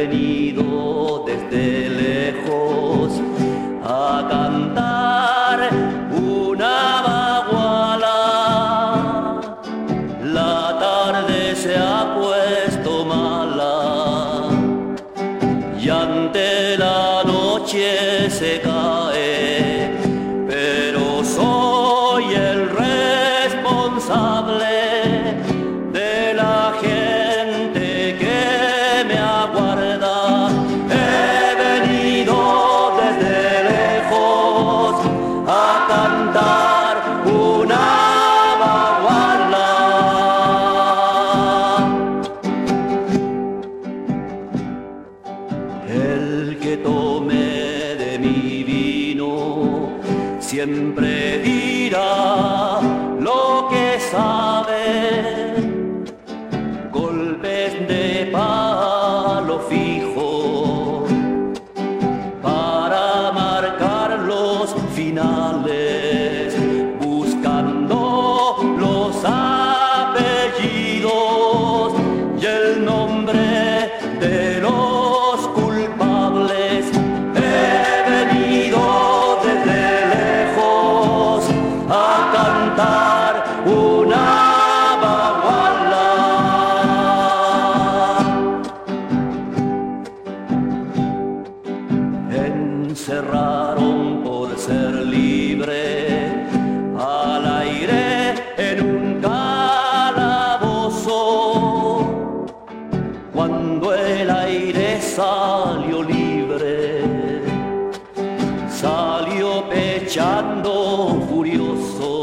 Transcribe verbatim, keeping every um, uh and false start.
venido desde lejos a cantar una baguala. La tarde se ha puesto mala y ante la noche se cae, pero soy el responsable de la gente que me aguarda. He venido desde lejos a cantar una baguala. El que tome de mi vino siempre dirá lo que sabe. Golpes de palo fijo para marcar los finales, buscando los apellidos y el nombre de los culpables. He venido desde lejos a cantar una encerraron por ser libre al aire en un calabozo. Cuando el aire salió libre, salió pechando furioso.